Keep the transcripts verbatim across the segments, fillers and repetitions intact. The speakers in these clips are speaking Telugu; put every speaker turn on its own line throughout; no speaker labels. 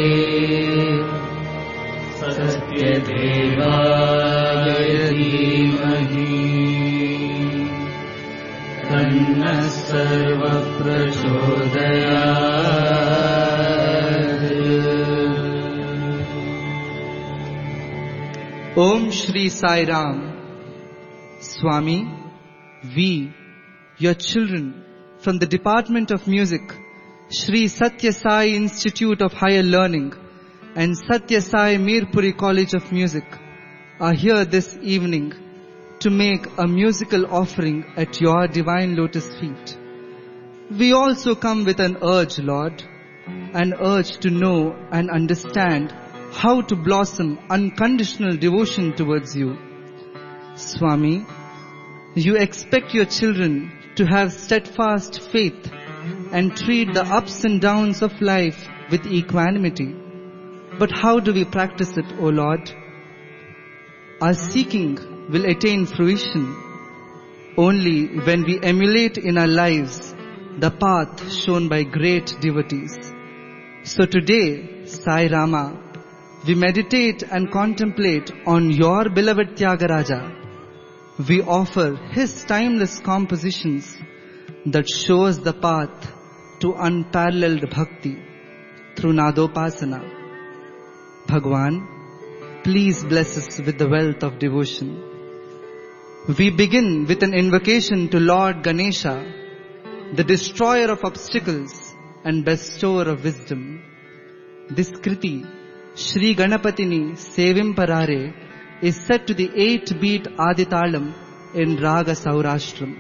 सत्यदेवाय धीमहि तन्नः सर्वः प्रचोदयात्।
Om Shri Sai Ram. Swami, we, your children, from the Department of Music, Shri Satya Sai Institute of Higher Learning and Satya Sai Mirpuri College of Music, are here this evening to make a musical offering at your divine lotus feet. We also come with an urge, Lord, an urge to know and understand how to blossom unconditional devotion towards you. Swami, you expect your children to have steadfast faith and treat the ups and downs of life with equanimity. But how do we practice it, O Lord? Our seeking will attain fruition only when we emulate in our lives the path shown by great devotees. So today, Sai Rama, we meditate and contemplate on your beloved Tyagaraja. We offer his timeless compositions that shows the path to unparalleled bhakti through Nadopasana. Bhagwan, please bless us with the wealth of devotion. We begin with an invocation to Lord Ganesha, the destroyer of obstacles and bestower of wisdom. This Kriti, Shri Ganapatini Sevim Parare, is set to the eight-beat Aditalam in Raga Saurashtram.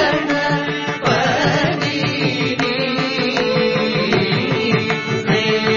Hey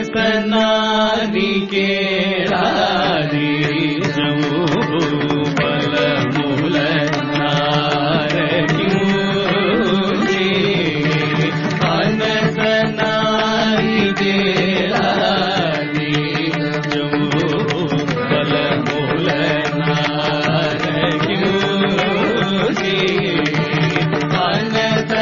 नारिकेलादि फल मूल नारक्यूजी अनस नारिकेलादि फल मूल नारक्यूजी Anas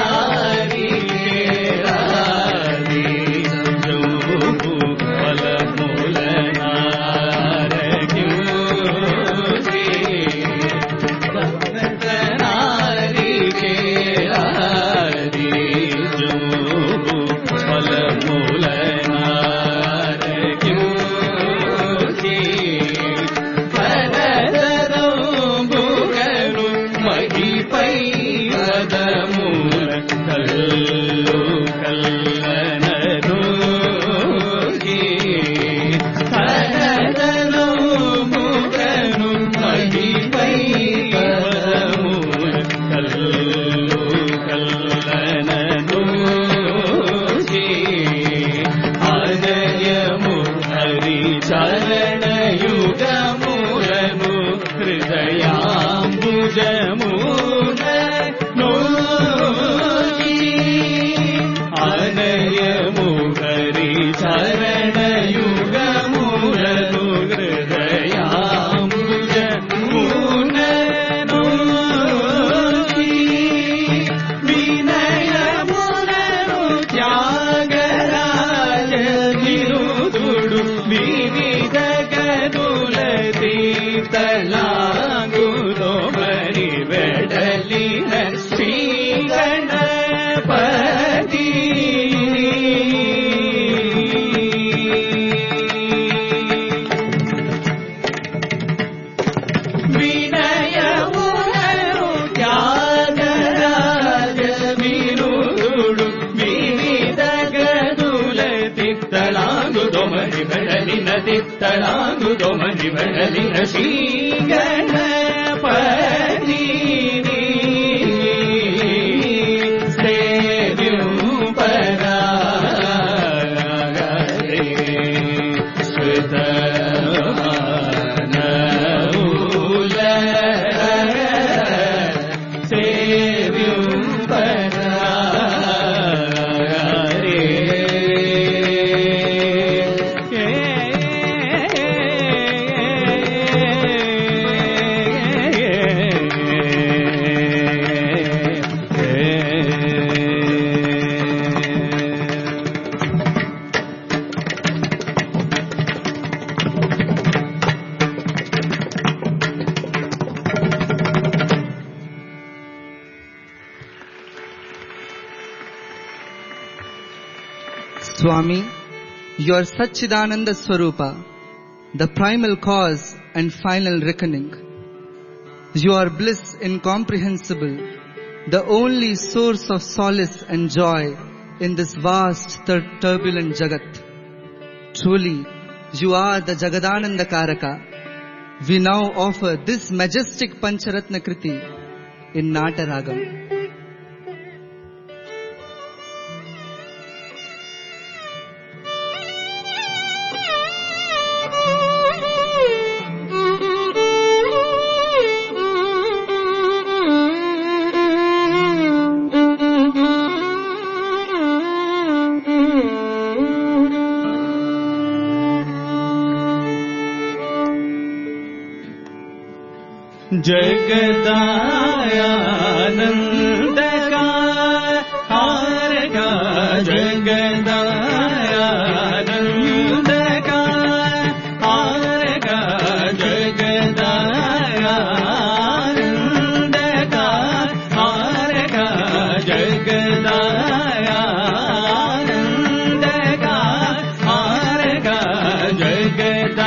Swami, your Satchidananda Swarupa, the primal cause and final reckoning. You are bliss incomprehensible, the only source of solace and joy in this vast tur- turbulent Jagat. Truly, you are the Jagadananda Karaka. We now offer this majestic Pancharatna Kriti in Nataragam.
Jagdanand का हार का जगदानंद का हार का जगदानंद का हार का जगदानंद का हार का जगदा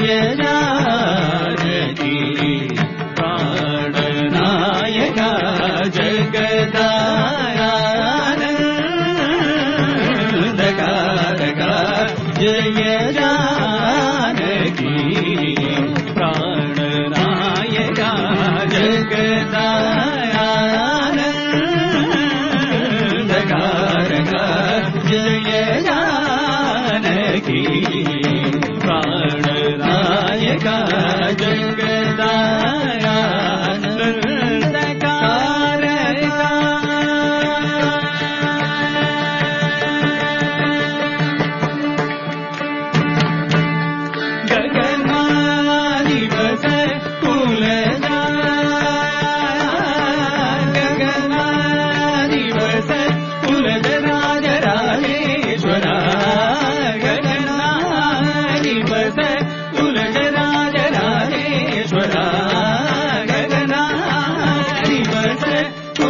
जय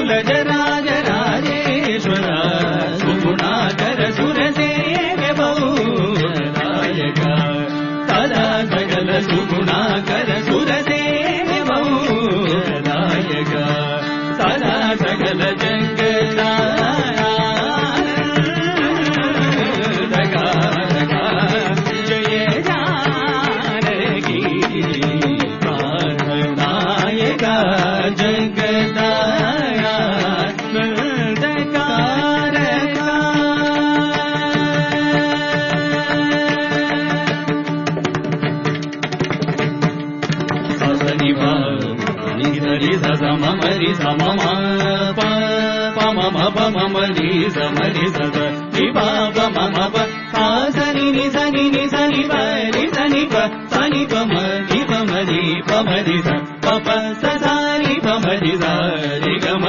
कुलज राज राजेश्वर सुगुणाकर सुरसेव्य बहुदायक सदा सकल सुगुणाकर सुरसेव्य बहुदायक सदा सकल ममरि समम प पमम पममरि समरि सद निपा पमम प सनि नि सनि नि सनि प रि सनि प सनि पम नि पमरि पमरि स पप स सानि पमरि स रि गम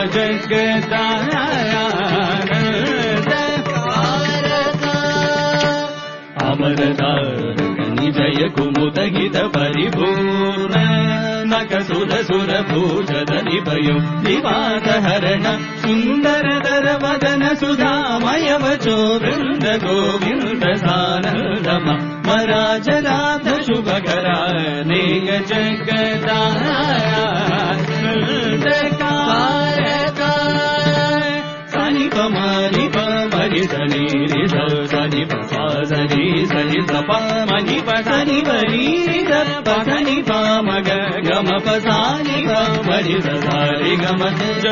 जगदानन्दकारक अमरतारक निजय कुमुदहित परिपूर्ण सुर सुर भूषद निभयो दिवातहरण सुंदर दर वदन सुधामय वचो वृंद गोविंद सानंदम मराजराध शुभकरा नेग जगदानन्दकारक सनि पमरि पमरि सनि रि सनि प सनि सनि स प मनि प सनि वरि स प सनि प मग गम प सानि प मरि स सारि गम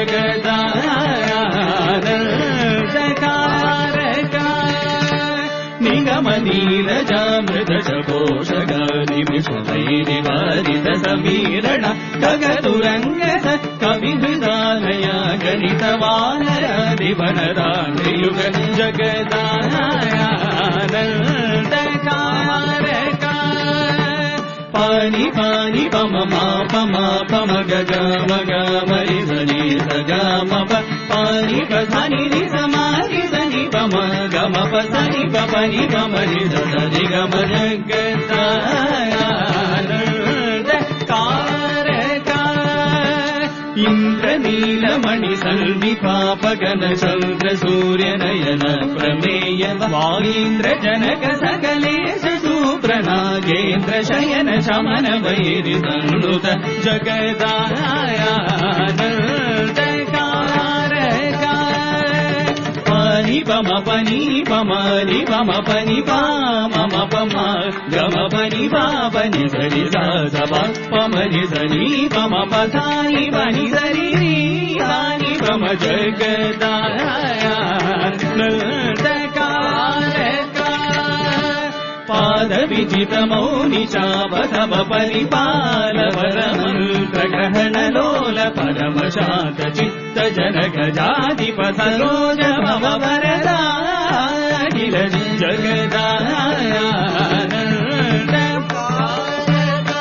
जगदानन्दकारक निगम नीरजामृत चकोषग निमिषदैरिवारित समीरण खगतुरङ्गस कविहृदालय गणितवानर दिवनरायुग जगदानन्दकारक पानि पानि पम मा पम पम गग मग मरि सनि स गम प पानि प सनि रि समानि सनि पम गम प सनि प पनि पमरि स सनि गम जगदानन्दकारक इन्द्रनीलमणि सन्निपापगन चन्द्र सूर्य नयन प्रमेय वागीन्द्र जनक सकलेश सुप्रनागेन्द्र शयन शमन वैरि तन्नुत जगदानन्दकारक पानि पम पनि पमरि पम पनि पा मम पम गम पनि पा पनि सरि सा स प पमरि सनि पम प सानि पनि सरि रि सानि पम जगदानन्दकारक पाद विजित मौनि चावधव परिपाल वरमन्त्र ग्रहण लोल परम शांत चित्त जनक जाधिपथ रोज भव वरदा अखिल जगदानन्दकारक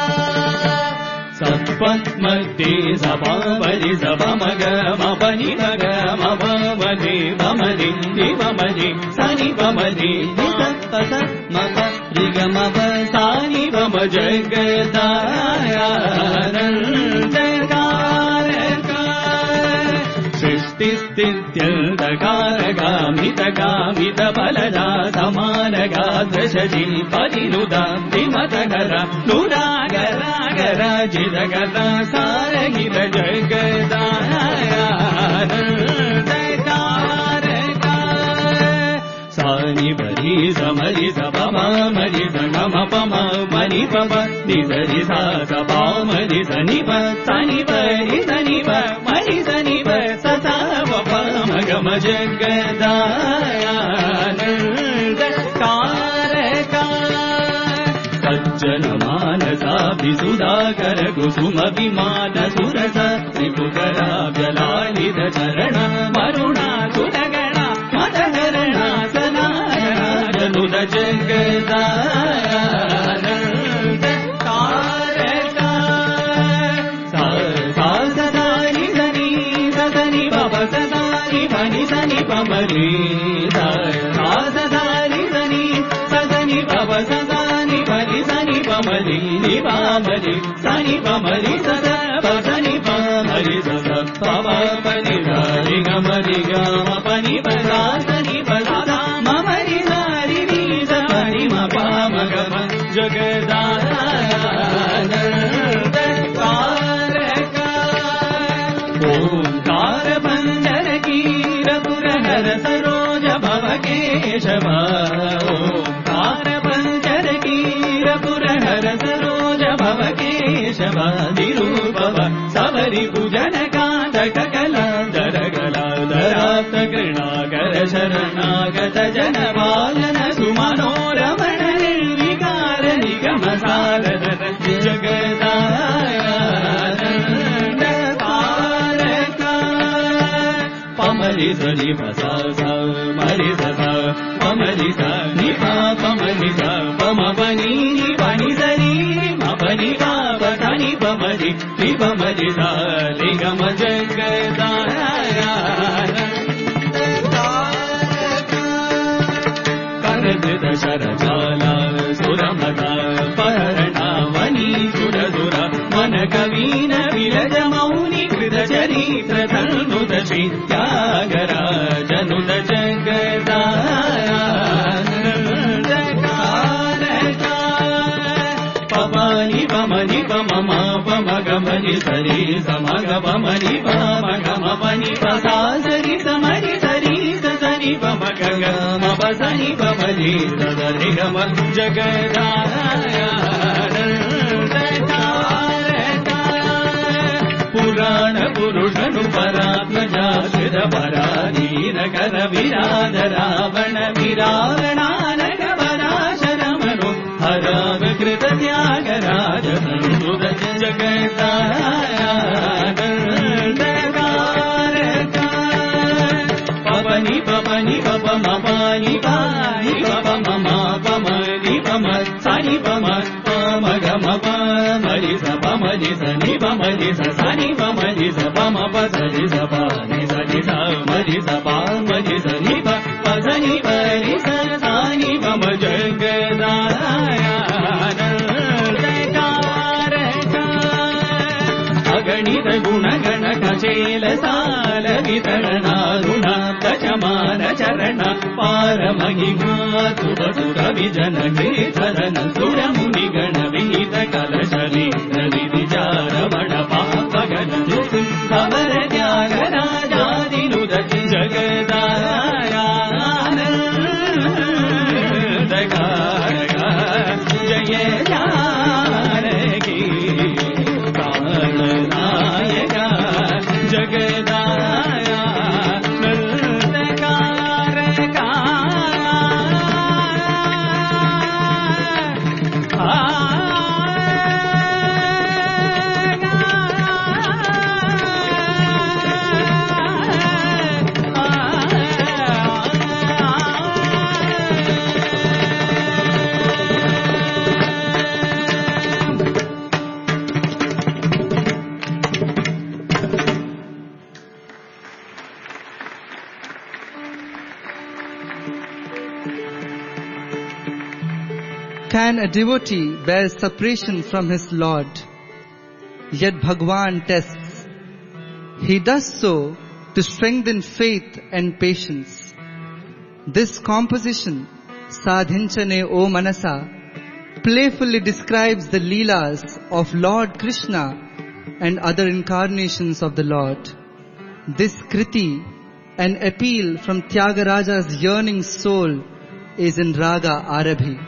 सत्पद्मध्ये सपावरि सपमग मपनि मग मपमनि पमनि दिवमनि सनि पमनि निसत्पस मप ऋगमप सानि पम जगदानन्दकारक सृष्टिस्थित्यन्तकारगामितगामित फलदा समानगादृशजि परिनुदा विमतकर नुरागरागर जितगता सारगिर जगदानन्दकारक सानि परि समरि स प मरि स गम पम मनि पम नि सरि सा स प मरि सनि प सनि प रि सनि प मरि सनि प स सा प प म गम जगदानन्दकारक सज्जन मानसाभिसुधाकर कुसुम विमान सुरस त्रिपुकराव्यलालित चरण मरुणा सुरगण मदहरणा सनानुद जगदानन्दकारक सा सदानि सनि सनि पप सदानि पनि सनि पमरि सा सदानि सनि सनि पप सदानि पनि सनि पमरि निवामरि सनि पमरि सदा सनि पमरि स పమ పని రి గ మరి గ మ పని ప గా సని ప ద మ మరి రి ని స పని మ ప మ గ మ జగదానంద కారక ఓంకార పంజర కీర పురహర సరోజ భవ కేశవ ఓంకార పంజర కీర పురహర సరోజ భవ కేశవ నిరూపవ సవరి భుజన కాంతక కలాంధర గలాధరాప్త కృణాకర శరణాగత జన పాలన సుమనోరమణ నిర్వికార నిగమ సారద జగదానంద తారక పమరి సరి పస మరి స పమరి స ని ప పమరి స పమ పని ని పని సరి మ పని ప పని పమరి ని పమరి స లి గమ జగదానంద తారక కరజద శరజాల సురమద పరణవని సుర సుర మన కవీన విరజ మౌని కృత చరిత్ర తన్నుత శ్రీ త్యాగరాజనుత జగదానంద కారక పమని పమని పమ పమ గమని సరి సమగ పమని పమ గమ పని పసా సరి సమరి సరి సని పమ గ మ పసని పమని సరి గమ జగదానంద తారక పురాణ పురుషను పరాత్మజాశ్రిత పరాధీన కర విరాధ రావణ విరావణానక పరాశరమను హరామ కృత త్యాగరాజ సంసుత జగదానంద తారక పవని పవని పవ మపాని పాని పవ మమ పమని పమ సని పమ పమ గమ పమరి స పమరి సని పమరి స సని పమరి స పమ పసరి స పని సని స మరి స పమరి సని ప పసని పరి స సని పమ జగదానంద తారక అగణిత గుణ గణ కచేల సాల వితరణారుణ దశమాన చరణ పారమహిమా సుర సుర విజన గిరిధరణ సుర ముని గణ విహిత కలశలీల విచారమణ పాపగణ భవర త్యాగరాజాదినుద జగదానంద కారక జయ జానకి నాయక జగదానంద కారక
Can a devotee bear separation from his Lord? Yet Bhagwan tests. He does so to strengthen faith and patience. This composition, Sadhinchane O Manasa, playfully describes the Leelas of Lord Krishna and other incarnations of the Lord. This Kriti, an appeal from Tyagaraja's yearning soul, is in Raga Arabhi.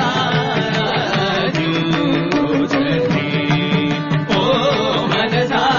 Manasa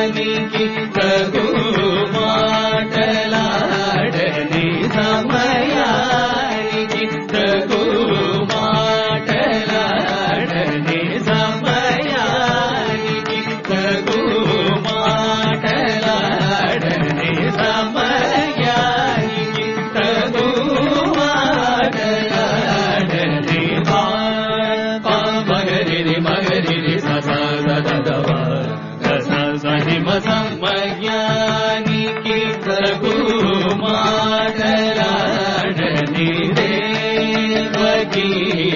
సమయానికి తగు మాటలాడని సమయానికి తగు మాటలాడని సమయానికి తగు మాటలాడని సమయానికి తగు మాటలాడని మగరిని మగరిని సదవ సహిమ సమయానికి తగు మాటలాడని దేవకీ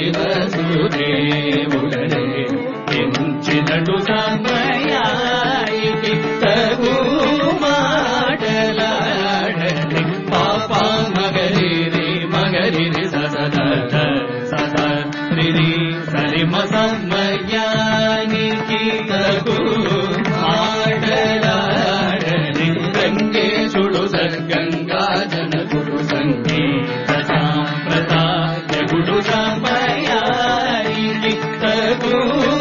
వసుదేవుడనే ఎంచినటు సమయానికి తగు మాటలాడని పాప మగరిని మగరిని సద సద రిని సరిమ సమయానికి తగు మాటలాడని గంగేశుడు సద్గంగా జనకుడు సంగీత సాంప్రదాయకుడు సమయానికి తగు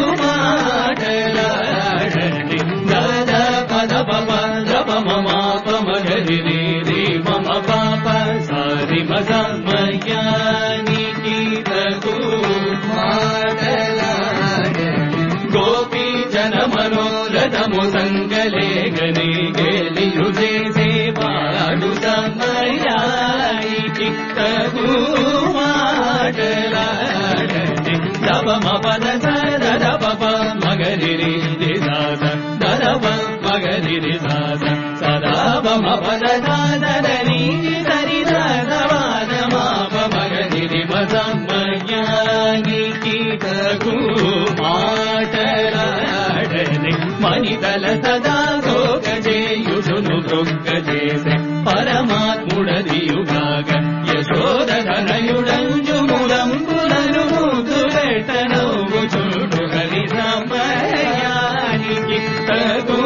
మాటలాడని దద పద పమ దప మమ మగరిని రి మమ పాప సారిమ సమయానికి తగు మాటలాడని గోపీ జన మనోరథము సంగలేగని గేలియు చేసే వాడు సమయానికి తగు మాటలాడని దపమ పద సద పప మగరిని రిసాస దదప మగరిని సాస సదా పమ పద సాదని సరి సవాద మాప మగరిని సమయానికి తగు మాటలాడని మణితల సదా గోగజేయుషును గృగ్గజేసే పరమాత్ముడదియుగాగ యశోదనయుడంజుములంబులను ముద్దులెట్టనవు చూడు హరి సమయానికి తగు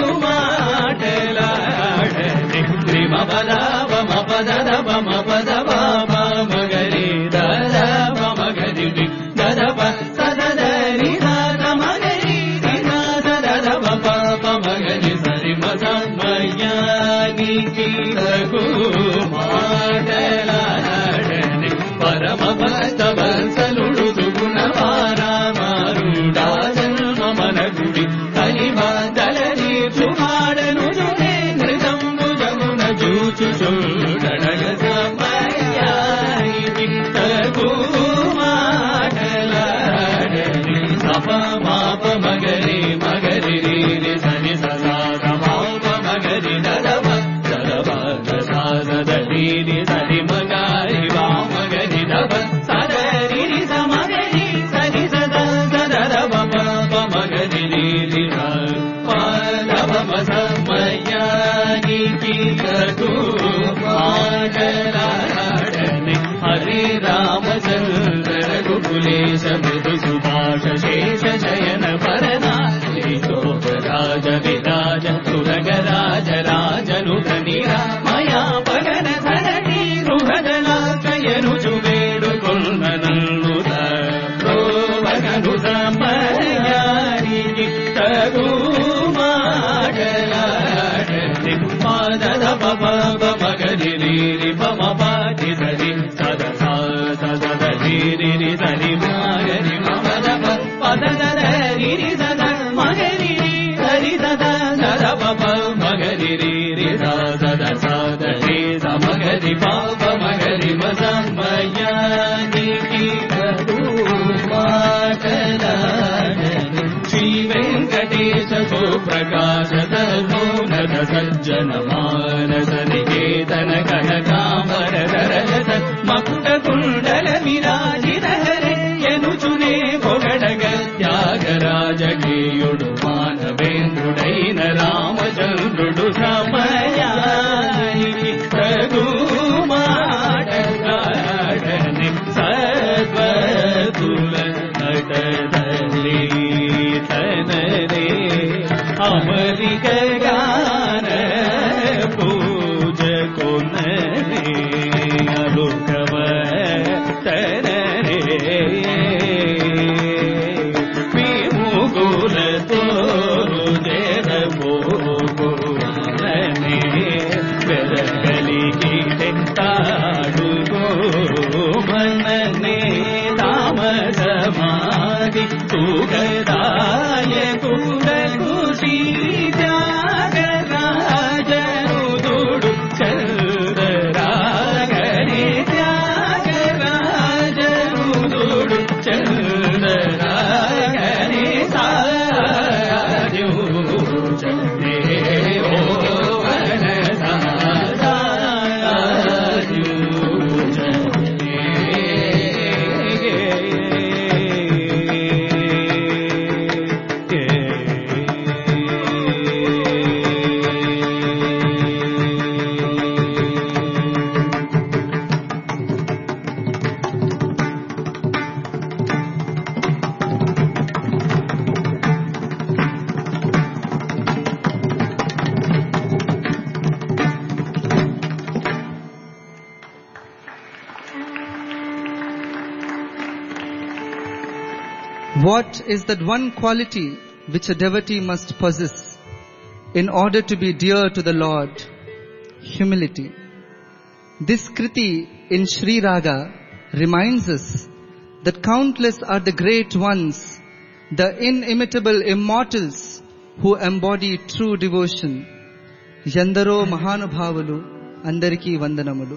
మాటలాడని త్రిమ పదమ పదద పమ పద బాబ మగరి దద మగరి దదప సదరి సద మగరి సద పప మగరి సరిమ సమయానికి తగు మాటలాడని పరమ భక్త వత్సలుడు సుగుణ వారామారుడా జన్మ మన గుడి కలిబాదలని సుమాడను నృతంబు జమున జూచు చూడగ సమయానికి తగు మాటలాడని సప మాప మగరి మగరి రి సని సదాద మాప మగరి దదవ దదవ దసాదీ సరి మగారి వా మగరి దవ సదరి సమగరి సరి సదా సదవ పాప మగరి రి పాదవ సమయానికి తగు మాటలాడని హరే రామచంద్ర రఘుకులేశ మృదు సుభాష శేష శయన పరనా రాజ విరాజ సురగరాజ రాజను ధనిరా మయా పగన ధరణి రుహదలాకయను వేడుకొల్మనల్లుత రోవగను సమయానికి తగు మాటలాడని పాదద పప మగరి రి పమ పాటి సరి సద సద రి సరి మగరి మద పదద రి సద మగరి హరి సద సద పప మగరి రి సద సద రి సమగరి పాప మగరి సమయానికి తగు మాటలాడని శ్రీ వెంకటేశ సుప్రకాశ సర్వోన్నత సజ్జన మానస నికేతన కనకామర దరలత మకుట కుండల విరాజిత హరే ఎనుచునే పొగడగ త్యాగరాజగేయుడు మానవేంద్రుడైన రామచంద్రుడు సమయానికి తగు మాటలాడని సద్వతుల నటదలి తనరే అమరిక గాన పూజ కొనరే అలుకవ తనరే విముగుల తోరు జరబో
What is that one quality which a devotee must possess in order to be dear to the Lord? Humility. This Kriti in Sri Raga reminds us that countless are the great ones, the inimitable immortals who embody true devotion. Yandaro Mahanubhavalu, Andariki Vandanamulu.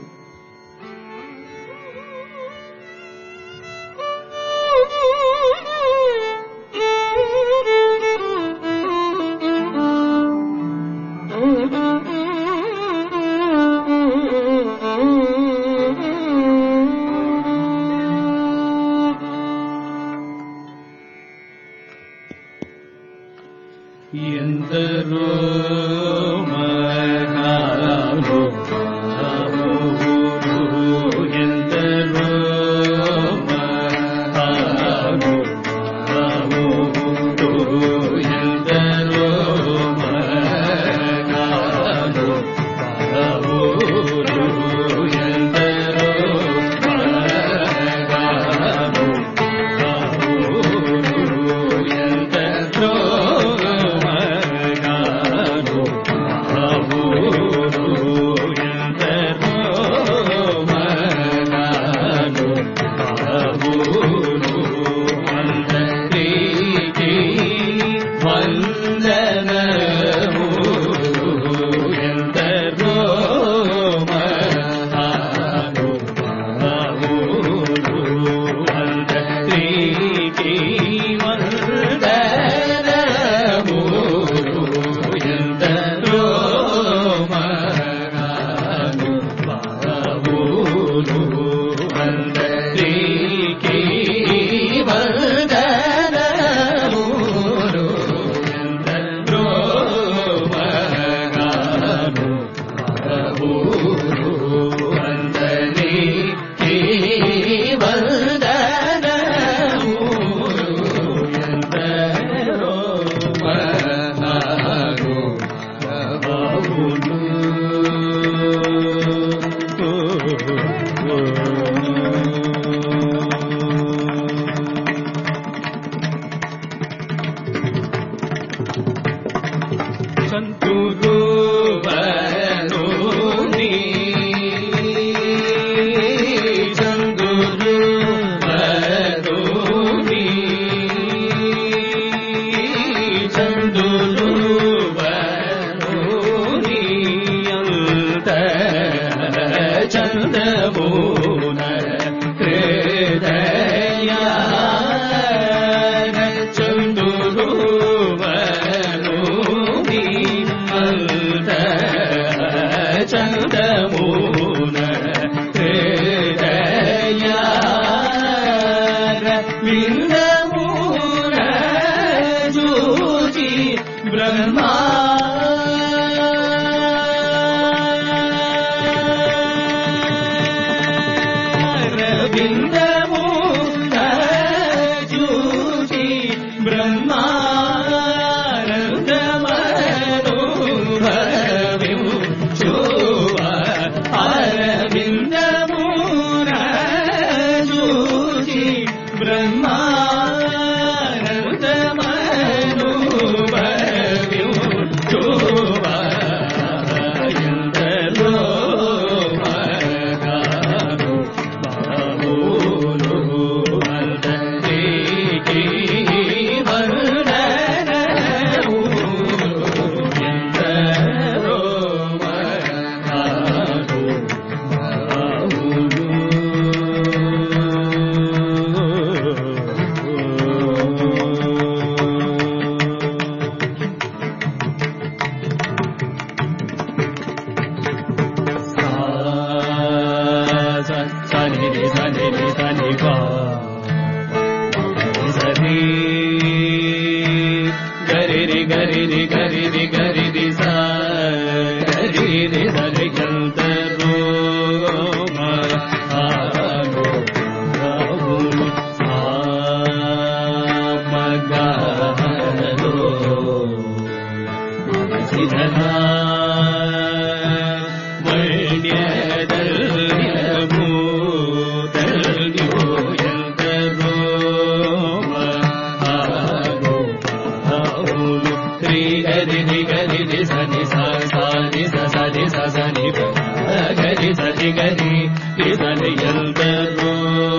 గరి రి గరి రి సని సా సా ని స స ని స స ని ప గరి సని గరి రి సని ఎందరో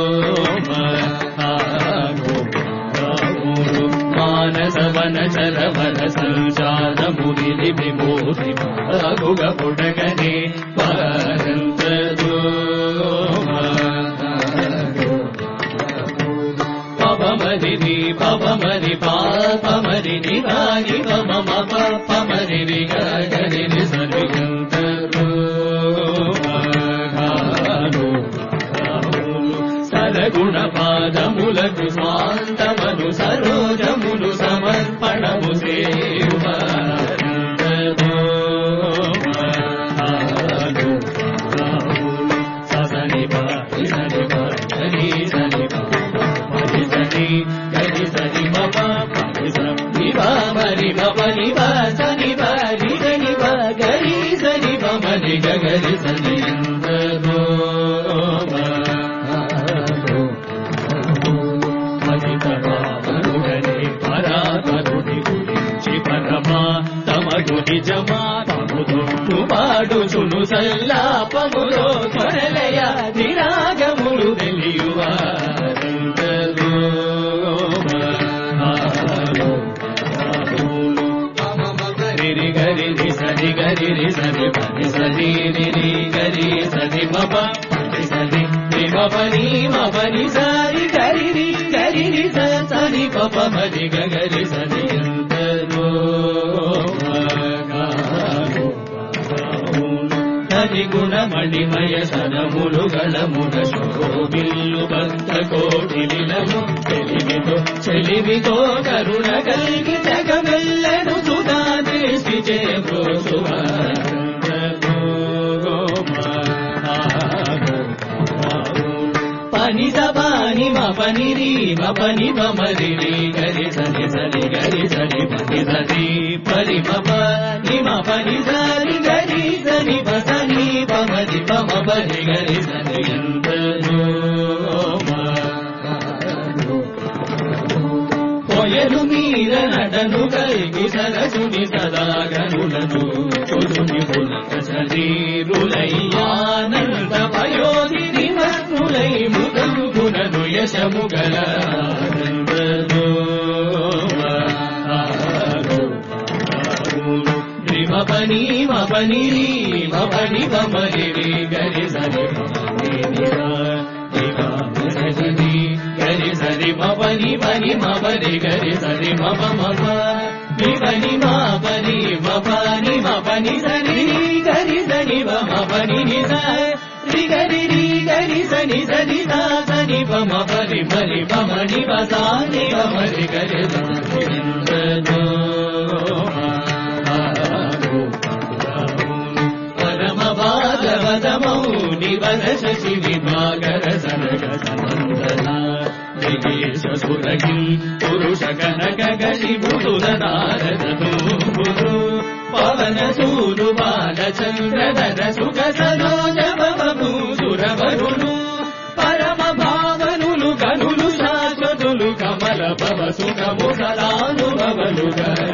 మానస వన చరవర సంచార ముని విమోహి భాగుగ పుడగని పరంతరో పవమరి ని పవమరి పాపమరి ని రాని పమ పమరి రి గరి ని సరియంతరో సరగుణ పాదములకు స్వాంతమను సరోజములు సమర్పణము సని పరి సని పరి సని పరి సని గరి సని మమ పరి సని మరి మని సని పరి సని గరి సని మని గరి సని నిజమా తముదు పాడు చును సల్లాపములో త్వరలయ నిరాగములు తెలియువా గరి గరి రి సరి గరి రి సరి పని సరి రి గరి సరి మప పని సరి రి మపని మపని సరి గరి రి గరి రి సరి పప మరి గరి సరి ఎంతరో హరి గుణమణిమయ సనములు గళమున శోభిల్లు భక్త కోటి విలము చెలిమితో చెలిమితో కరుణ కలిగి జగమెల్లను సుధా దృష్టి చేబ్రోసువా పని సపాని మపని రీ మపని మమరి రీ గరి సరి సరి గరి సరి పని సరి పరి మప ని మపని సరి గరి సరి పసని పమరి పమ పరి గరి సరి ఎంతరో పొయలు మీర నటను కలిగి సరసుని సదాగనులను చురుని పులక శరీరులై ఆనంద పయోధిని మగ్నులై ముగమునను యశముగల మపని మపని మపని మమరి గరి సరి గరి సరి మపని పని మపరి గరి సరి మప మప విపని మాపని మపని మపని సరి గరి సరి మపని నిజ రి గరి రి గరి సని సని సా సని పమ పరి పరి పమని పసాని పమరి గరి సరి పరమ భాగవతమౌని వర శశి విభాగర సనక సమందన విదేశ సురగి పురుష కనక గలి బుధుర నారదను బుధు పవన సూరు బాల చంద్రధర సుఖ సరోజ భవము సురవరులు పరమ భావనులు గనులు శాశ్వతులు కమల భవ సుఖము సదానుభవలు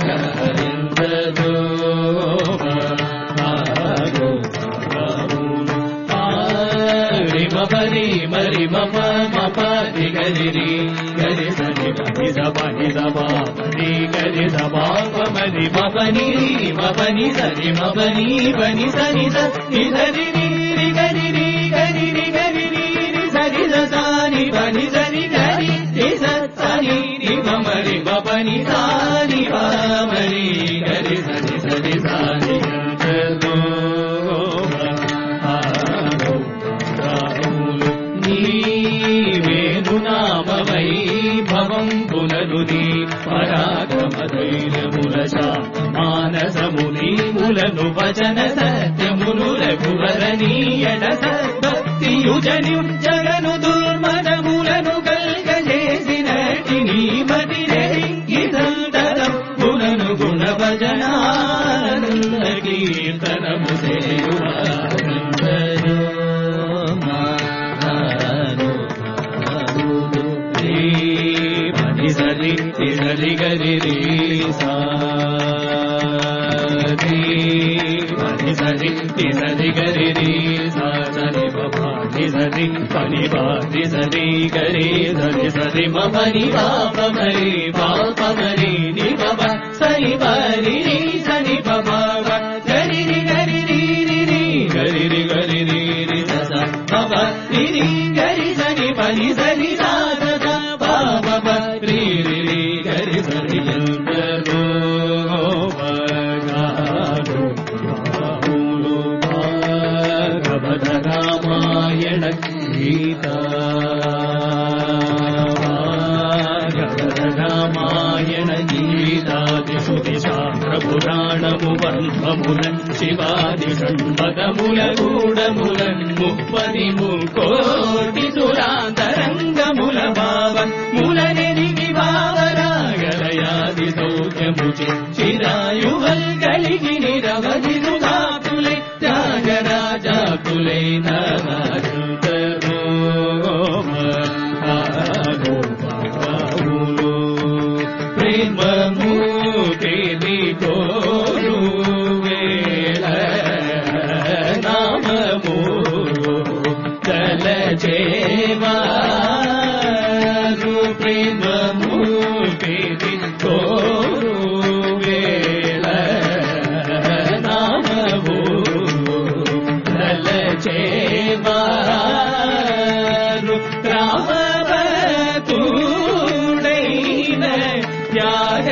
మపరి మరి మప మపరి గరి రి గరి సని పని సపని సపాపని గరి సపాపమరి మపని మపని సరి మపని పని సని సని సరి రి గరి రి గరి రి గరి రి సరి సని పని సని గరి రి సని రి మమరి మపని సాని పమరి గరి సని సరి సాని వైభవం పునరుది పరాక్రమధైర్యములశ మానసముని ములను వచన సత్యమును రఘువరనీయడ సద్భక్తియుజని జగను దుర్మనములను కల్గజేసినటి నీమతి రేంగిదంతరం గుణను గుణ భజనానంద కీర్తనము సేయువా సరి సరి గరి రీ సా ni sari ni sari gari ri sa sa ni pa pa ni sari pa ni pa ni sari gari sa ni sari ma pa ni pa pa ma ri pa pa ma ri ni pa pa sa ni pa ri ri sa ni pa pa pa gari ri gari ri ri ri gari ri gari ri ri sa sa pa pa ri ri gari sa ni pa ni sa ni sa sa sa pa pa pa ri ri ri gari sa ni యందరో భగాడు బాహులు భాగవత రామాయణ గీత భాగవత రామాయణ గీతాది సుదిశాస్త్ర పురాణము వర్ణములన్ శివాది షణ్మగముల గూఢములన్ ముప్పది ముకోటి సురాంతరంగముల భావ మూలనెరిగి భావరాగలయాది సౌఖ్యముచి చిరాయువల్ కలిగి నిరవధి సుధాతులై త్యాగరాజాతులై నరచందరో భాగో బాహులు ప్రేమమూర్తి కోరు వేళ నామము తలచేవారు ప్రేమమూర్తి కోరు వేళ నామము తలచేవారు రామభక్తుడైన త్యాగ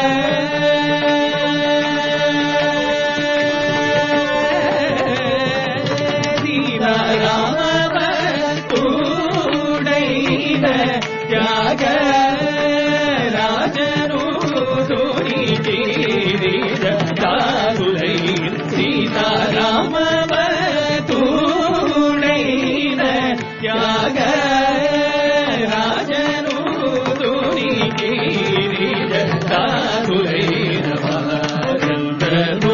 రామభక్తుడైన త్యాగ రాజను దారులై సీతారామభక్తుడైన త్యాగ రాజను దారులై నవారందరో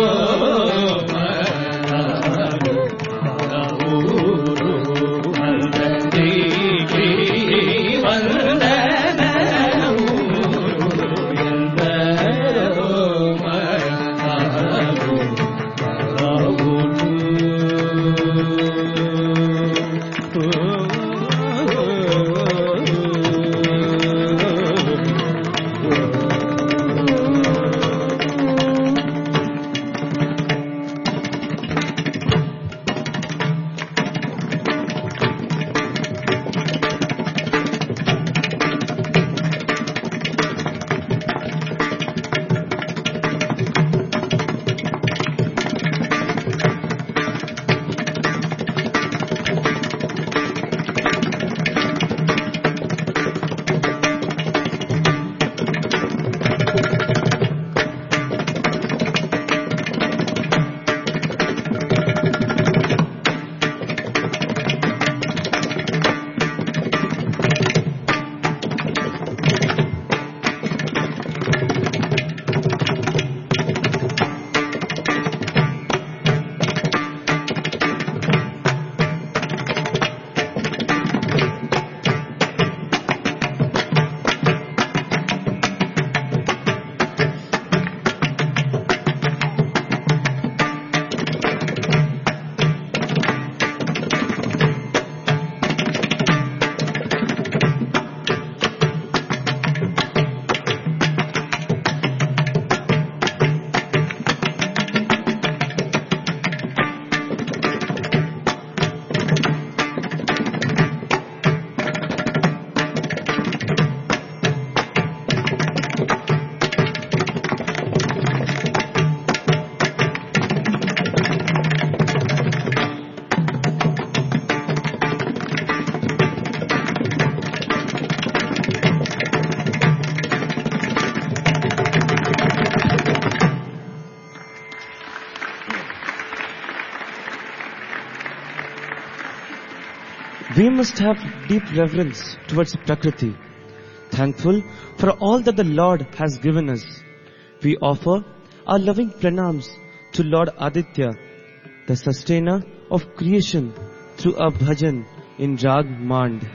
We must have deep reverence towards Prakriti. Thankful for all that the Lord has given us, we offer our loving pranams to Lord Aditya, the sustainer of creation, through a bhajan in Rag Mand.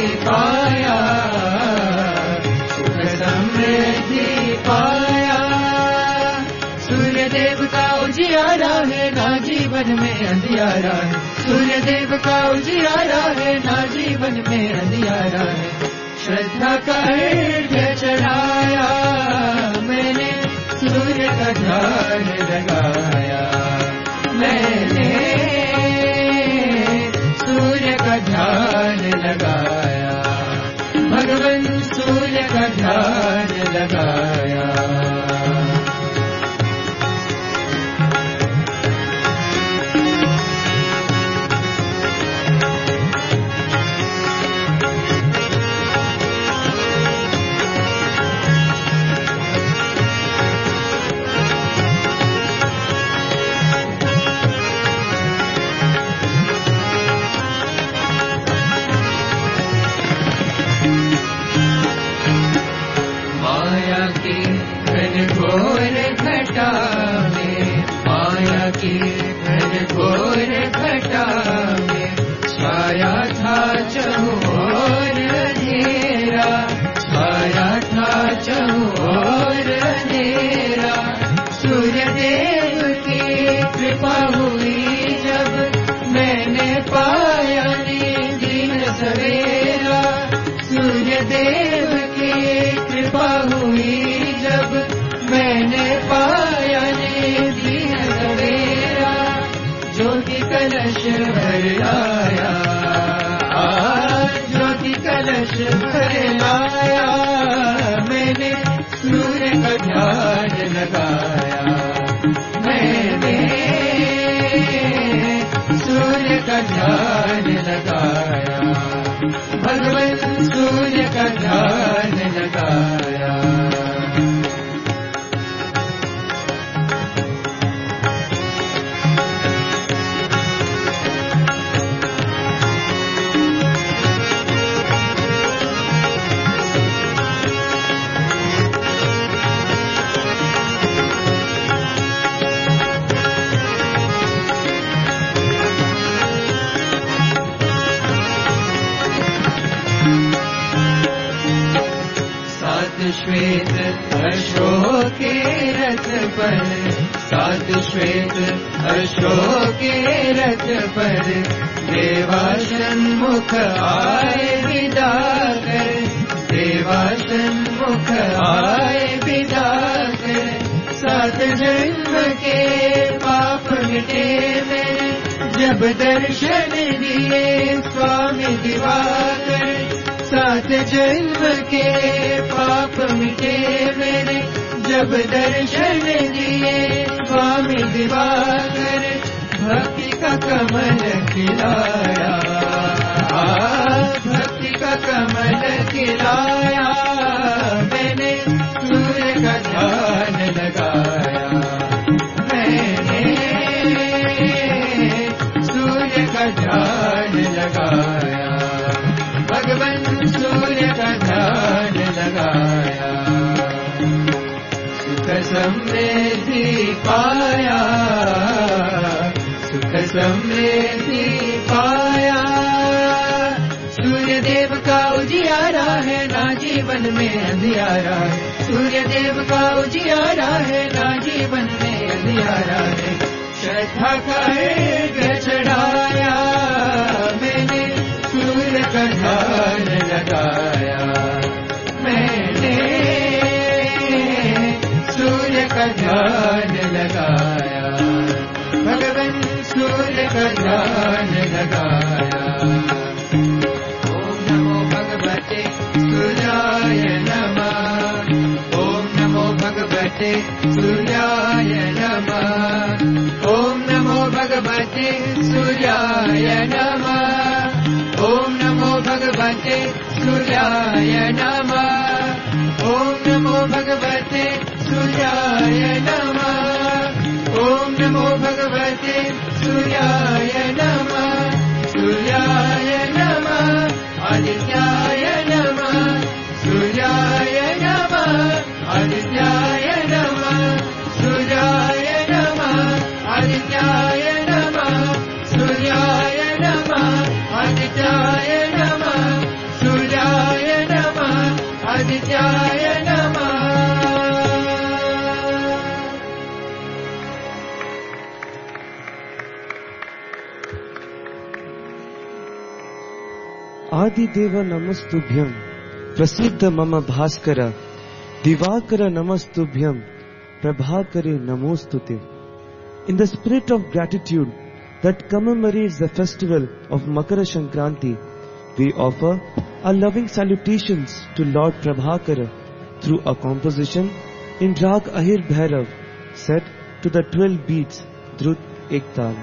पाया, सुख समृद्धि पाया। सूर्य देव का उजियारा है ना जीवन में अंधियारा है, सूर्य देव का उजियारा है ना जीवन में अंधियारा है। श्रद्धा का अर्घ्य चढ़ाया मैंने, सूर्य का ध्यान लगाया मैंने, सूर्य का ध्यान लगाया, भगवान सूर्य का ध्यान लगाया। भर लाया, ज्योति कलश भर लाया मैंने, सूर्य का ध्यान लगाया मैंने, सूर्य का ध्यान लगाया, भगवान सूर्य का ध्यान लगाया। श्वेत अशोक के रथ पर, सात श्वेत अशोक के रथ पर, देवासन मुख आए विदा कर, देवासन मुख आए विदा कर। सात जन्म के पाप मिटे मेरे, जब दर्शन दिए स्वामी दिवाकर। सात जन्म के पाप मिटे मेरे, जब दर्शन दिए स्वामी दिवाकर। भक्ति का कमल खिलाया, भक्ति का कमल खिलाया मैंने, सूर्य का ध्यान लगाया मैंने, सूर्य का ध्यान लगाया, भगवान सूर्य का ध्यान लगाया। सुख समृद्धि पाया, सुख समृद्धि पाया। सूर्य देव का उजियारा है ना जीवन में अंधियारा है, सूर्य देव का उजियारा है ना जीवन में अंधियारा है। श्रद्धा का अर्घ्य चढ़ाया मैंने, सूर्य का ध्यान लगाया मैंने, सूर्य का ध्यान लगाया, भगवान सूर्य का ध्यान लगाया। ओम नमो भगवते सूर्याय नमः, ओम नमो भगवते सूर्याय नमः, ओम नमो भगवते सूर्याय नमः, ओम नमो भगवते सूर्याय नमः, ओम नमो भगवते सूर्याय नमः, ओम नमो भगवते सूर्याय नमः। सूर्याय नमः, आदित्याय नमः, सूर्याय नमः, आदित्याय नमः, सूर्याय नमः, आदित्याय नमः, सूर्याय नमः, आदित्याय नमः, आदित्याय नमः।
आदिदेव नमस्तुभ्यं प्रसिद्ध मम भास्कर दिवाकर नमस्तुभ्यं प्रभाकरे नमोस्तुते. In the spirit of gratitude that commemorates the festival of Makara Sankranti, we offer our loving salutations to Lord Prabhakara through a composition in Rag Ahir Bhairav set to the twelve beats Drut Ektal.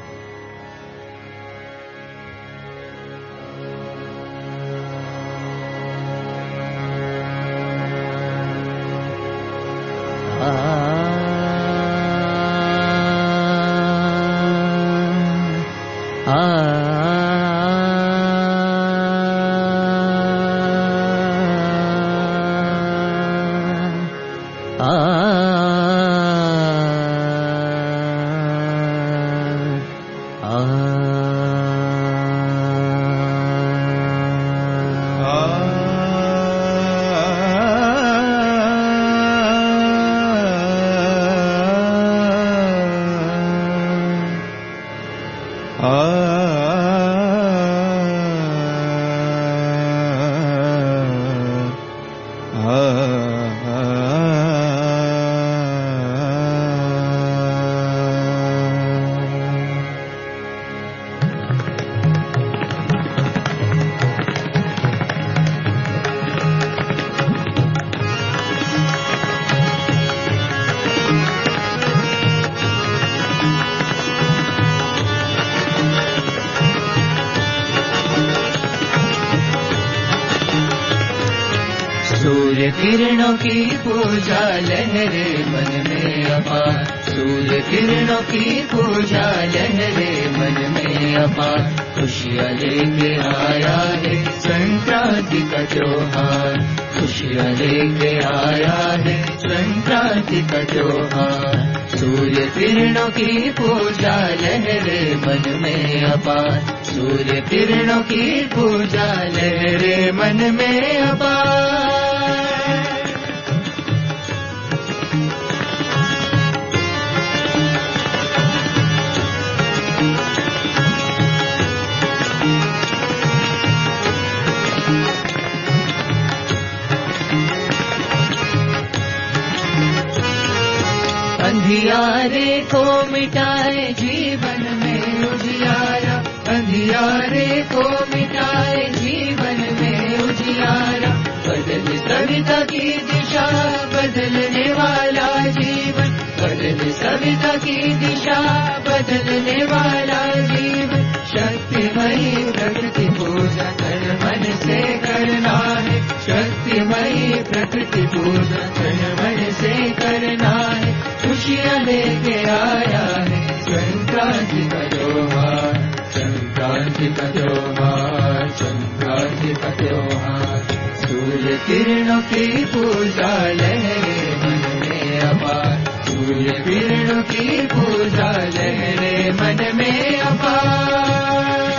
किरणों की पूजा लहरे मन में अपार, सूर्य किरणों की पूजा लहरे मन में अपार, खुशियाँ लेके आया है संक्रांति का त्योहार, खुशियाँ लेके आया है संक्रांति का त्योहार। सूर्य किरणों की पूजा लहरे मन में अपार, सूर्य किरणों की पूजा लहरे मन में अपार। अंधियारे को मिटाए जीवन में उजियारा, अंधियारे को मिटाए जीवन में उजियारा, बदल सविता की दिशा बदलने वाला जीवन, बदल सविता की दिशा बदलने वाला जीवन। शक्तिमयी प्रकृति पूजा तन मन से करना है, शक्तिमयी प्रकृति पूजा तन मन से करना है, खुशियाँ लेके आया है संक्रांति का त्योहार, संक्रांति का त्योहार, संक्रांति का त्योहार। सूर्य किरणों की पूजा लहरे मन में अपार, सूर्य किरणों की पूजा लहरे मन में अपार।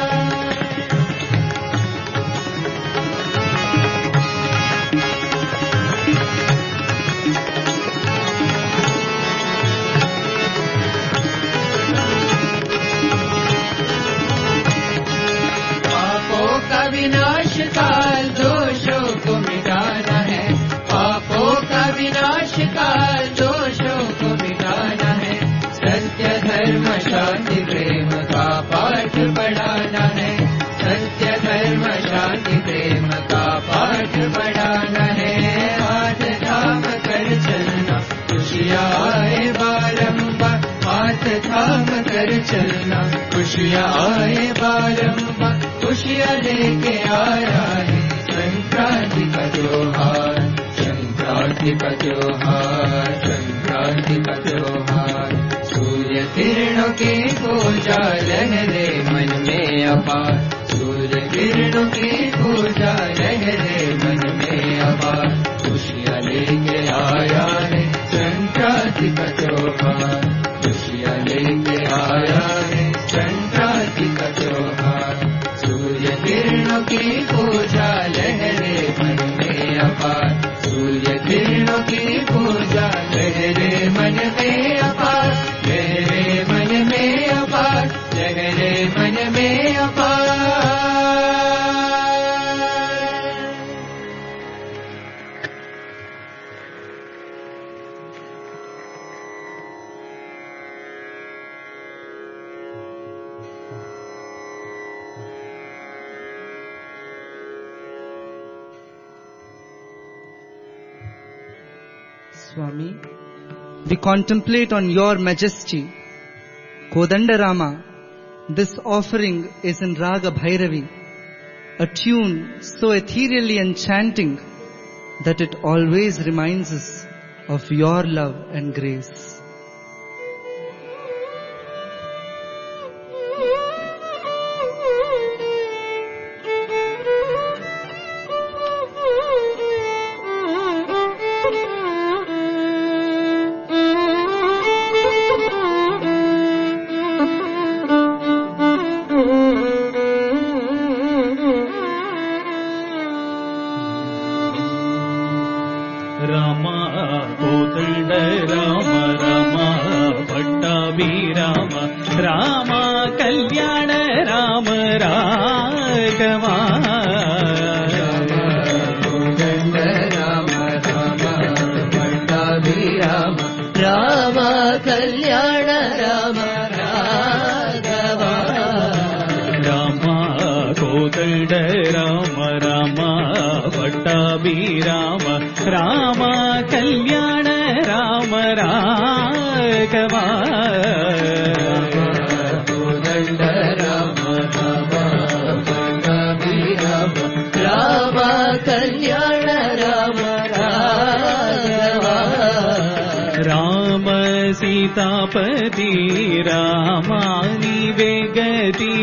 विनाश काल दोषों को मिटाना है, पापों का विनाश काल दोषों को मिटाना है, सत्य धर्म शांति प्रेम का पाठ बढ़ाना है, सत्य धर्म शांति प्रेम का पाठ बढ़ाना है। हाथ थाम कर चलना खुशियाँ आए बारंबार, हाथ थाम कर चलना खुशियाँ आए बारंबार, खुशियाँ लेके आया है संक्रांति का त्योहार, संक्रांति का त्योहार, संक्रांति का त्योहार। सूर्य किरणों की पूजा लहरे मन में अपार, सूर्य किरणों की पूजा लहरे मन में अपार, खुशियाँ लेके आया है संक्रांति का त्योहार, खुशियाँ लेके आया है संक्रांति का त्योहार। सूर्य किरणों की पूजा लहरे मन में अपार,
Swami, we contemplate on your majesty. Kodandarama, this offering is in Raga Bhairavi, a tune so ethereally enchanting that it always reminds us of your love and grace.
Sitapati रामानि वेगति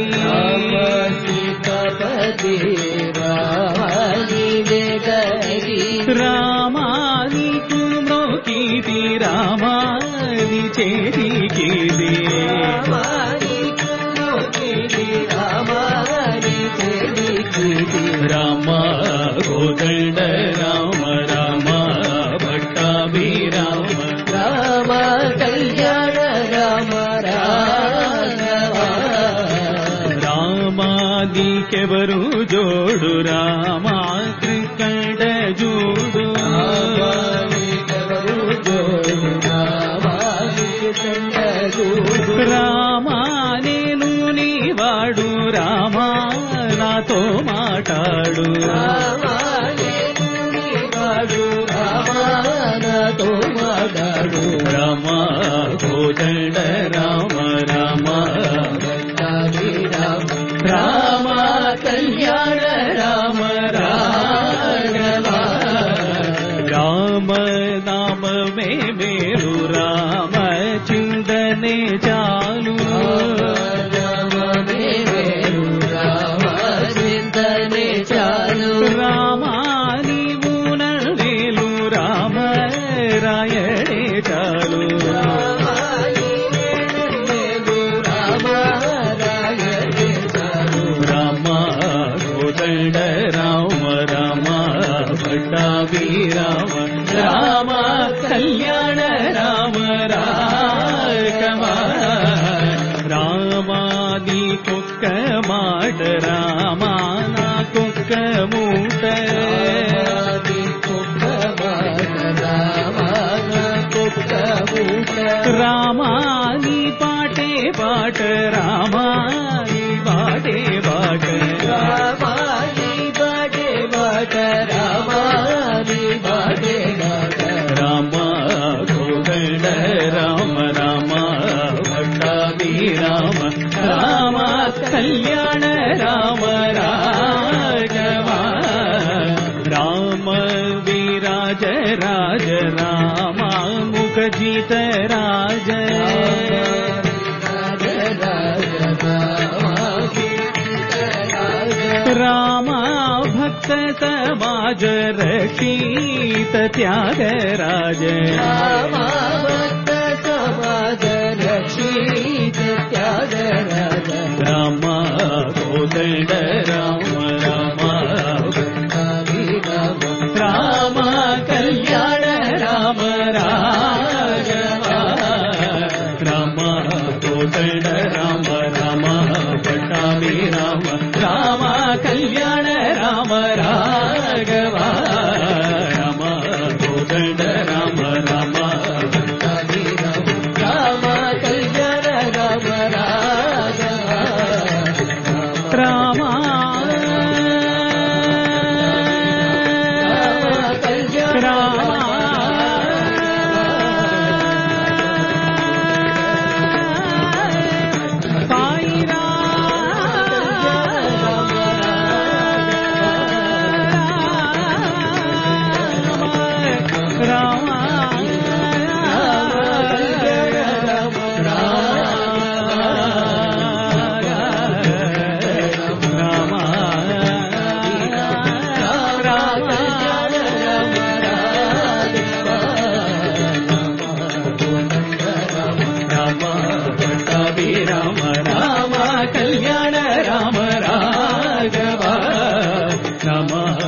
Sitapati रामानि वेगति रामानि कुमोकीति रामानि चेदिकीति रामानि कुमोकीति रामानि चेदिकीति Ram कोदण्ड राम राम भट्टाभि राम राम कल्याण राम राघव रामादि केवरु जोडु राम त्रिकंड जूडु रामा नेनु नीवाडु रामा नातो माटाडु रामा नेनु नीवाडु रामा नातो माटाडु राम कोदण्ड राम राम राम राम कल्याण राम राघव राम नाम में मेरु राम चिंतने चालू राम में मेरु राम चिंतने चालू रामा नीवु नवेलु राम रायणे चालू रामा नीवु राम रायणे चालू राम कोदण्ड राम राम भट्टाभि राम राम कल्याण राम राघव रामादि कुक्क माट रामा ना कुक्क मूट रामानी पाटे बाट रामानी बाटे बाट रामानी बाटे बाट रामानी बाटे बाट राम कोदण्ड राम राम भट्टाभि राम राम कल्याण राम राघव राम विराज राज राम मुख जीत राज रामा भक्त समाज रक्षित त्याग राज रामा भक्त समाज रक्षित त्याग राज राम कोदण्ड राम राम भट्टाभि राम राम कल्याण राम राघव राम कोदण्ड राम राम भट्टाभि राम राम कल्याण राम राघव राम कोदण्ड राम राम भट्टाभि राम राम कल्याण राम राघव राम राम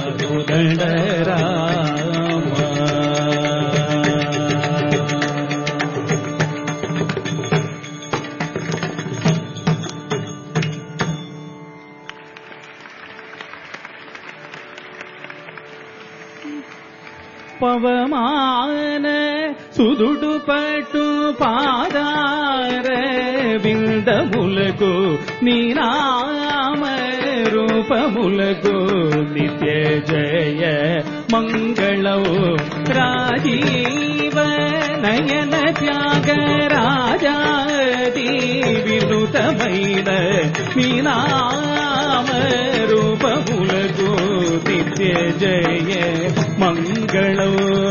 ಕೋದಂಡ ರಾಮ. పవమాన సుదుడు పట్టు పాదార బిందములకు నీనామ రూపములకు నిత్య జయ మంగళవు రాజీవ నయన త్యాగ రాజాది వినూతమైన నీనామ రూపములకు నిత్య జయ మంగళం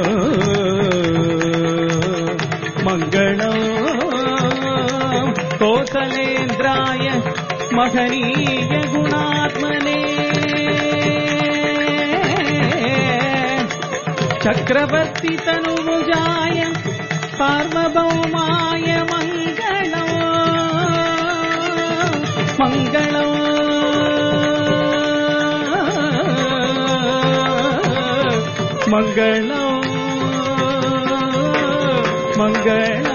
మంగళం. కోసలేంద్రాయ మహనీయ గుణాత్మనే చక్రవర్తి తనుజాయ సార్వభౌమాయ మంగళం మంగళం. మంగళం మంగళం.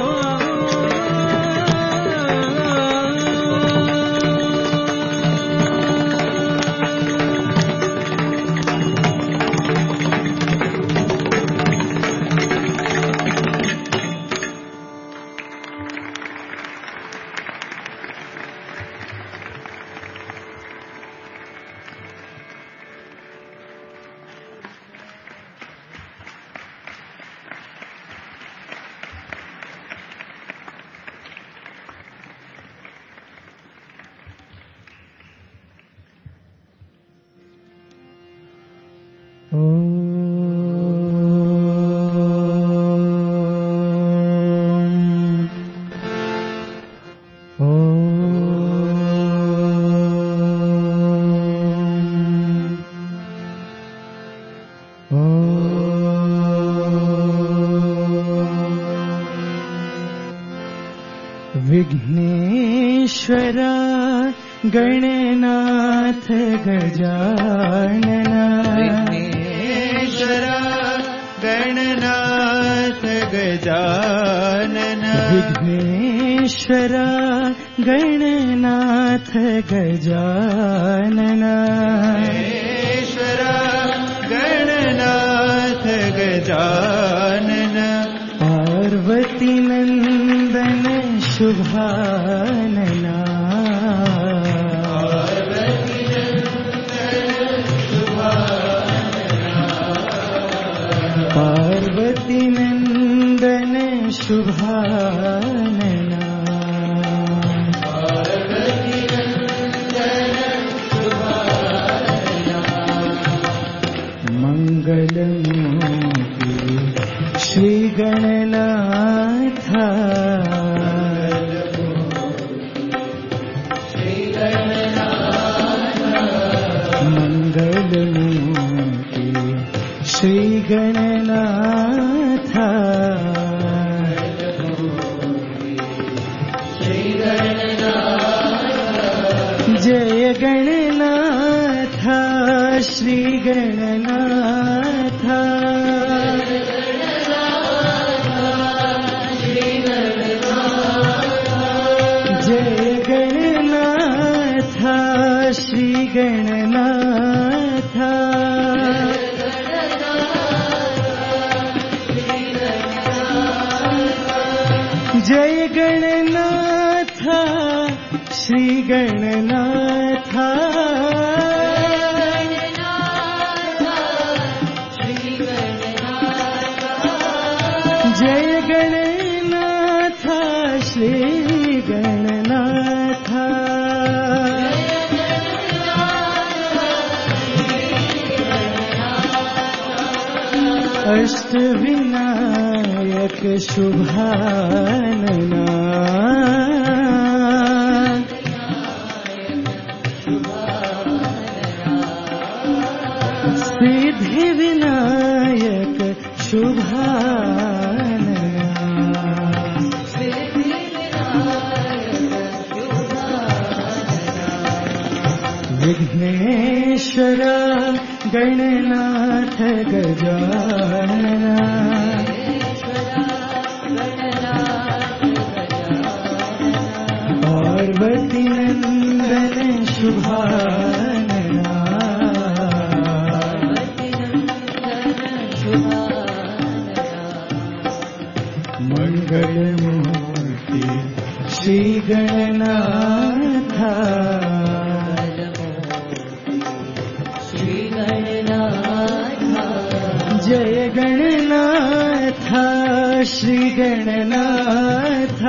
विघ्नेश्वर गणनाथ गजानन
विघ्नेश्वर गणनाथ गजानन
विघ्नेश्वर गणनाथ गजानन
विघ्नेश्वर गणनाथ गजानन
पार्वती नंदन शुभानना पार्वती नंदन शुभानना मंगलमूर्ति श्री गणनाथ मंगलमूर्ति श्री गणनाथ जय गणनाथ श्री गणनाथ जय गणनाथ श्री गणनाथ जय गणनाथ श्री गणनाथ जय गणनाथ श्री गणनाथ अष्टविनायक शुभानना सिद्धि विनायक शुभानना विघ्नेश्वर गणनाथ गजानना पार्वती नंदन शुभानना मंगलमूर्ति श्री गणनाथ जय गणनाथ श्री गणनाथ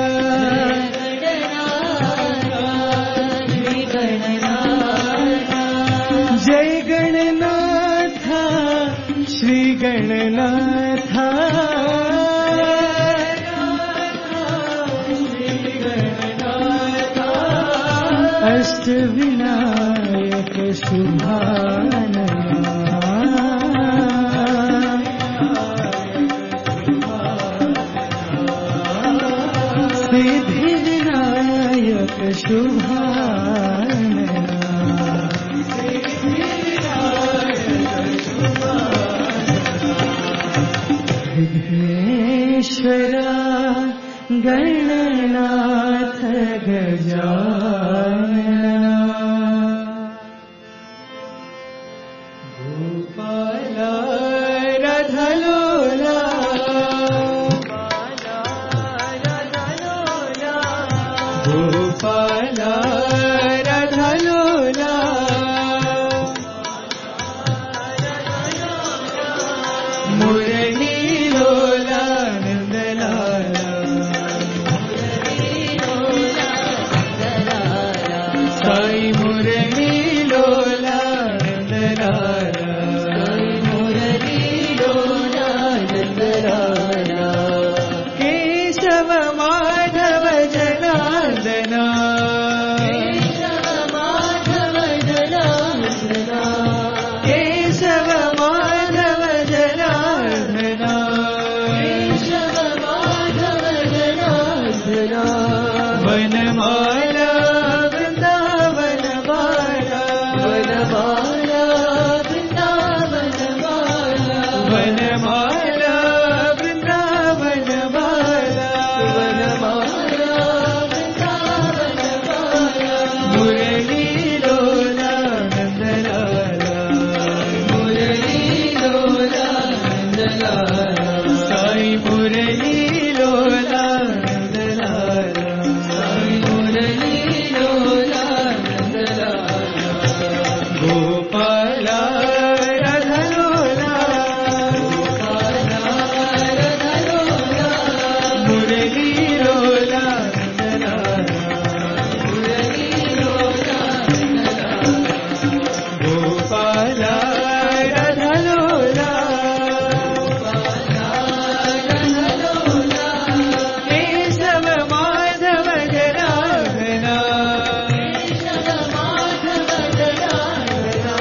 जय गणनाथ श्री गणनाथ अष्ट विनायक शुभानना सिद्धि विनायक शुभानना विघ्नेश्वरा गणनाथ गजानना गोपाला राधालोला गोपाला राधालोला मुरली लोला नंदलाला साई मुरली लोला नंदलाला मुरली लोला नंदलाला केशव माधव जनार्दना केशव माधव जनार्दना केशव माधव जनार्दना केशव माधव जनार्दना वनमाला वृंदावन माला वनमाला वृंदावन माला वनमाला वृंदावन माला वनमाला वृंदावन माला मुरली लोला नंदलाला मुरली लोला नंदलाला साई मुरली लोला नंदलाला साई मुरली लोला नंदलाला गोपाला राधालोला गोपाला राधालोला मुरली लोला नंदलाला मुरली लोला नंदलाला गोपाला राधालोला गोपाला राधालोला केशव माधव जनार्दना केशव माधव जनार्दना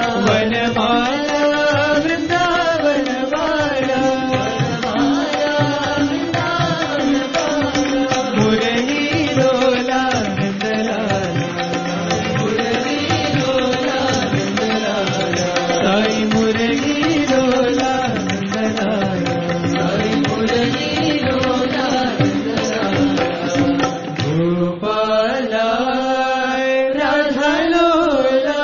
वनमाला वृंदावन माला वनमाला वृंदावन माला मुरली लोला नंदलाला मुरली लोला नंदलाला साई मुरली लोला नंदलाला साई मुरली लोला नंदलाला गोपाला राधालोला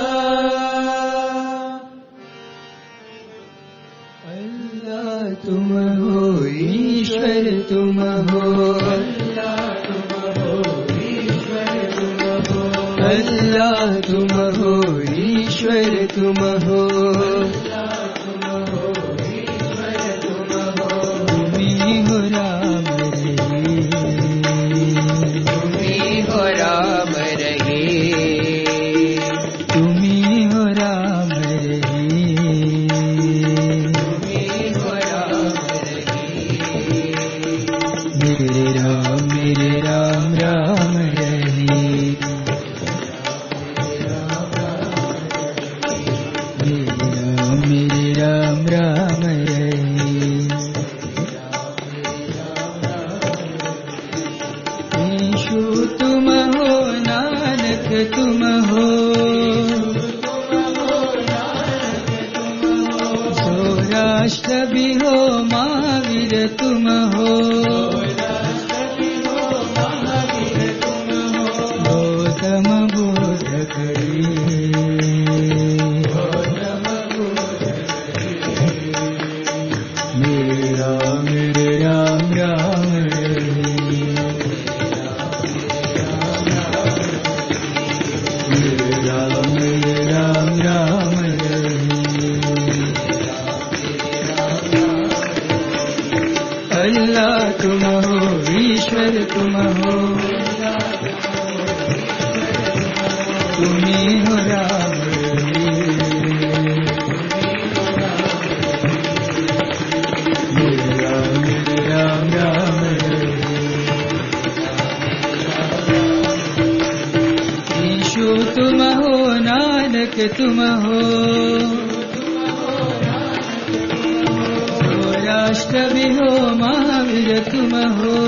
अल्लाह तुम हो ईश्वर तुम हो अल्लाह तुम हो ईश्वर तुम हो अल्लाह तुम हो ईश्वर तुम हो अल्लाह तुम हो ईश्वर तुम हो तुम्ही हो राम रहे तुम्ही हो राम रहे तुम्ही हो राम रहे तुम्ही हो राम रहे मेरे राम मेरे राम राम रहे मेरे राष्ट्र भी हो महावीर तुम हो, गौतम बुद्ध करी, मेरे राम मेरे राम राम रहे, मेरे राम मेरे राम राम रहे, अल्लाह तुम हो ईश्वर तुम हो, तुम्ही हो राम मेरे राम मेरे राम राम ईशु तुम हो नानक तुम हो, राष्ट्र भी हो महावीर तुम हो,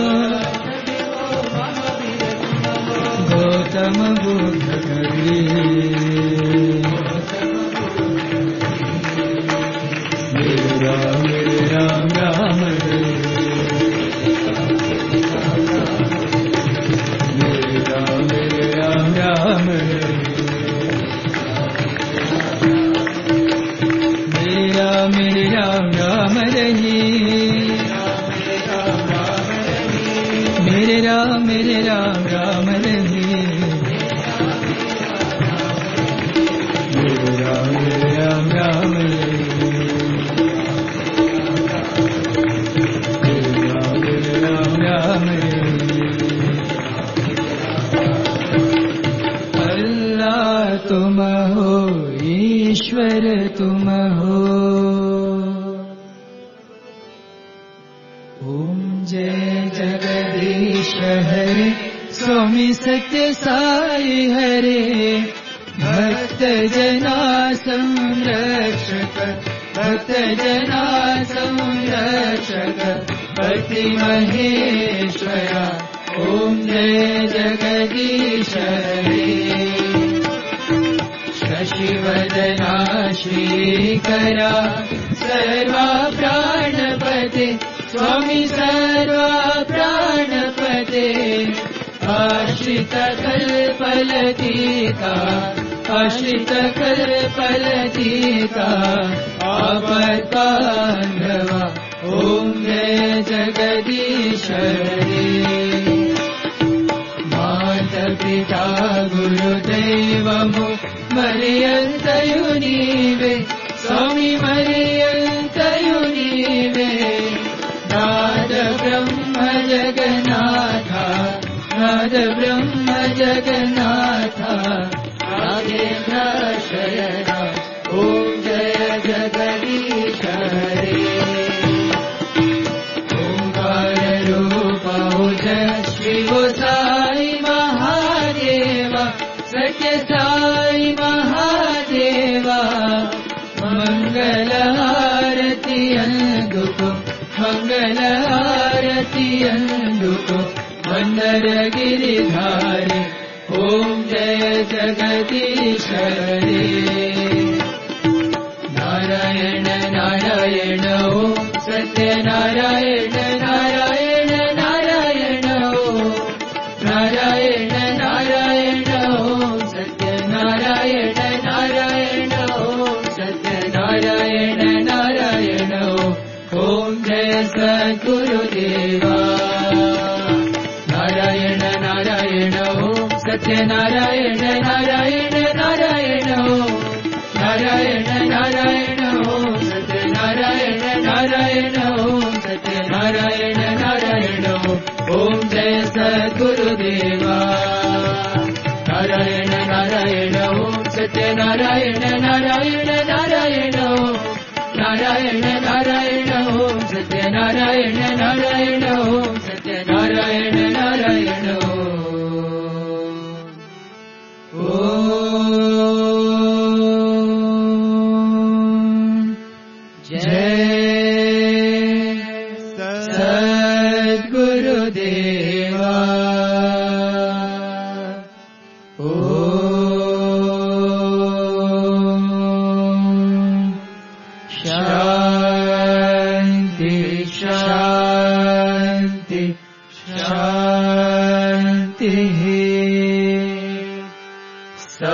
गौतम बुद्ध करी, मेरे राम मेरे राम राम मेरे राम मेरे राम राम मेरा मेरे राम राम रही, मेरे राम मेरे राम राम रही, मेरे राम मेरे राम राम रही, मेरे राम मेरे राम राम रही, अल्लाह तुम हो ईश्वर तुम हो, ओम जय जगदीश हरे, स्वामी सत्य साई हरे, भक्त जना संरक्षक, भक्त जना संरक्षक, पति महेश्वरा, ओम जय जगदीश हरे, शशिवदना श्रीकरा, सर्वा प्राणपते, स्वामी सर्वा प्राणपते, आश्रित कल्पलतिका, आश्रित कल्पलतिका, आपद्बान्धवा, ओम जय जगदीश हरे, माता पिता गुरुदैवमो मर्यन्तयो नीवे, स्वामी मर्यन्तयो नीवे, नाद ब्रह्म जगन्नाथा, नाद ब्रह्म जगन्नाथा, नागेन्द्र शयना, ओम जय जगदीश हरे, ओंकार रूप जय शिव साई महादेवा, सत्य साई महादेवा, मंगल आरती अंदुको, मंगल आरती अंदुको, वंदर गिरिधारी, ओम जय जगदीश हरे, नारायण नारायण ओम सत्य नारायण नारायण नारायण ओम, नारायण नारायण ओम सत्य नारायण नारायण ओम सत्य नारायण नारायण ओम, ओम जय सद्गुरुदेवा, नारायण नारायण ओम सत्य नारायण नारायण नारायण ओम, नारायण नारायण ओम सत्य नारायण नारायण ओम सत्य नारायण नारायण ओम, ओम जय सद्गुरुदेवा, नारायण नारायण ओम सत्य नारायण नारायण नारायण ओम, नारायण नारायण ओम सत्य नारायण नारायण ओम सत्य नारायण नारायण ओम,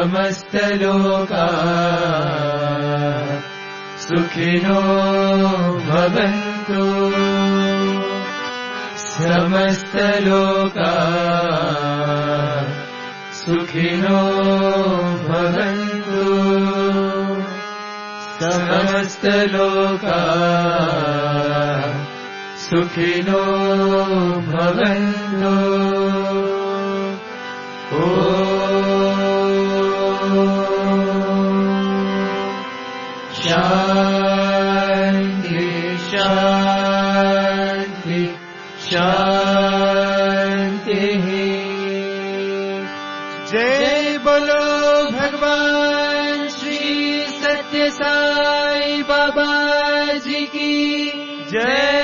समस्त लोका सुखिनो भवन्तु समस्त लोका सुखिनो भवन्तु समस्त लोका सुखिनो भवन्तु ॐ शान्ति शान्ति शान्तिः जय बोलो भगवान श्री सत्य साई बाबा जी की जय।